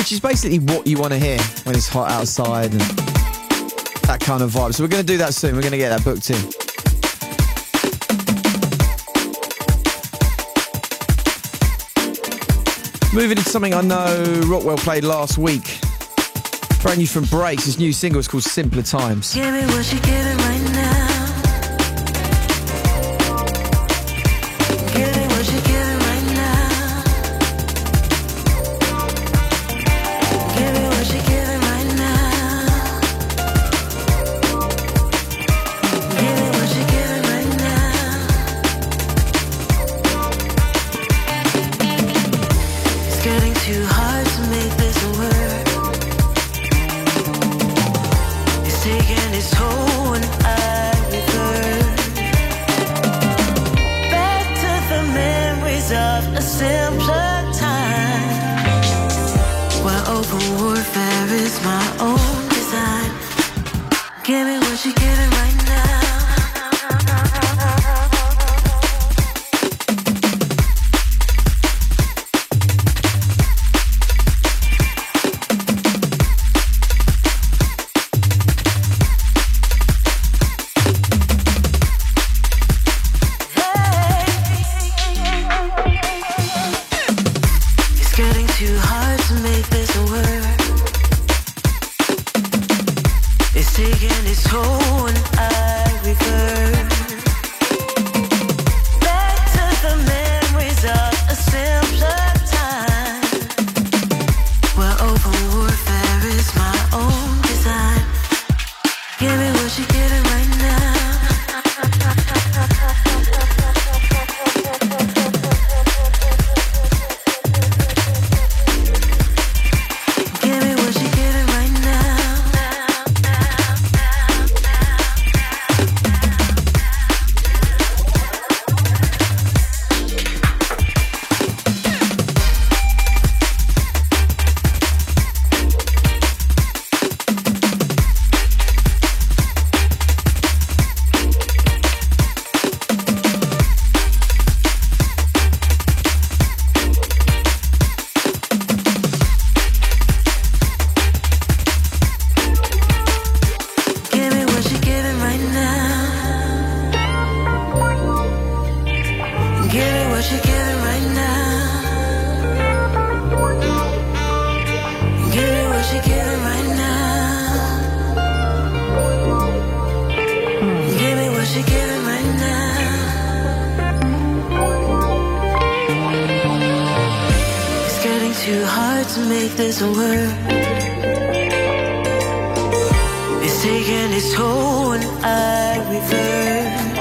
which is basically what you want to hear when it's hot outside and that kind of vibe. So we're going to do that soon. We're going to get that booked in. Moving into something I know Rockwell played last week. Brand new from Breaks. His new single is called Simpler Times. Give me what you're giving right now. Give me what you're giving right now. Give me what you're giving right now. Give me what you're giving right now. It's getting too hard to make this work. Taking its toll when I revert back to the memories of a simpler time, where open warfare is my own design. Give me what you're giving right now. Too hard to make this work. It's taking its toll when I revert